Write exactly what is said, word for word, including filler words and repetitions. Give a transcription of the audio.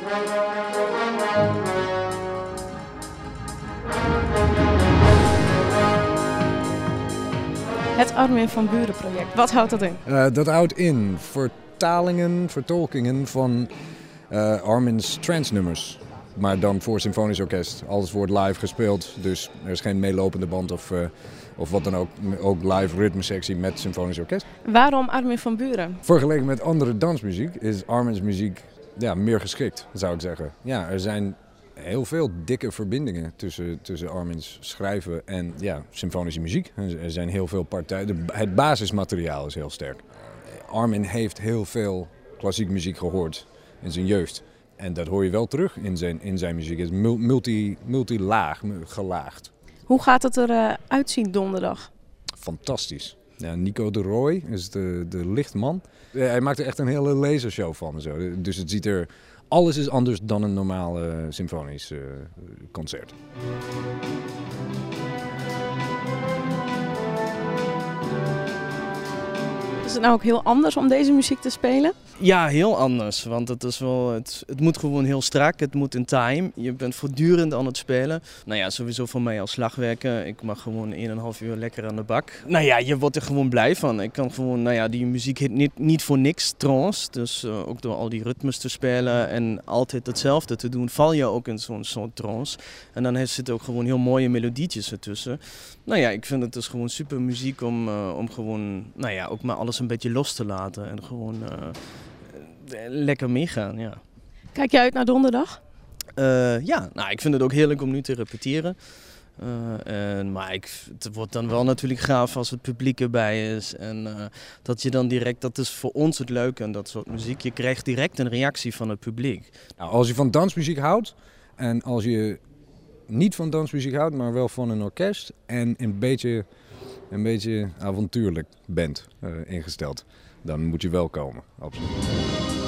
Het Armin van Buuren project, wat houdt dat in? Uh, dat houdt in vertalingen, vertolkingen van uh, Armin's trance-nummers. Maar dan voor symfonisch orkest. Alles wordt live gespeeld, dus er is geen meelopende band of, uh, of wat dan ook. Ook live ritmesectie met symfonisch orkest. Waarom Armin van Buuren? Vergeleken met andere dansmuziek is Armin's muziek ja, meer geschikt, zou ik zeggen. Ja, er zijn heel veel dikke verbindingen tussen, tussen Armin's schrijven en ja, symfonische muziek. Er zijn heel veel partijen. Het basismateriaal is heel sterk. Armin heeft heel veel klassieke muziek gehoord in zijn jeugd. En dat hoor je wel terug in zijn, in zijn muziek. Het is multi, multilaag, gelaagd. Hoe gaat het eruit uh, zien donderdag? Fantastisch. Ja, Nico de Rooij is de, de lichtman. Ja, hij maakt er echt een hele lasershow van. En zo. Dus het ziet er... Alles is anders dan een normaal uh, symfonisch uh, concert. Is het nou ook heel anders om deze muziek te spelen? Ja, heel anders. Want het, is wel, het, het moet gewoon heel strak, het moet in time. Je bent voortdurend aan het spelen. Nou ja, sowieso voor mij als slagwerker. Ik mag gewoon een en een half uur lekker aan de bak. Nou ja, je wordt er gewoon blij van. Ik kan gewoon, nou ja, die muziek heet niet, niet voor niks trance. Dus uh, ook door al die ritmes te spelen en altijd hetzelfde te doen, val je ook in zo'n soort trance. En dan zitten ook gewoon heel mooie melodietjes ertussen. Nou ja, ik vind het dus gewoon super muziek om, uh, om gewoon, nou ja, ook maar alles een beetje los te laten. En gewoon... Uh, lekker meegaan, ja. Kijk je uit naar donderdag? Uh, ja, nou, ik vind het ook heerlijk om nu te repeteren. Uh, en, maar ik, het wordt dan wel natuurlijk gaaf als het publiek erbij is. En uh, dat je dan direct, dat is voor ons het leuke aan dat soort muziek. Je krijgt direct een reactie van het publiek. Nou, als je van dansmuziek houdt en als je niet van dansmuziek houdt, maar wel van een orkest en een beetje, een beetje avontuurlijk bent uh, ingesteld, dan moet je wel komen, absoluut.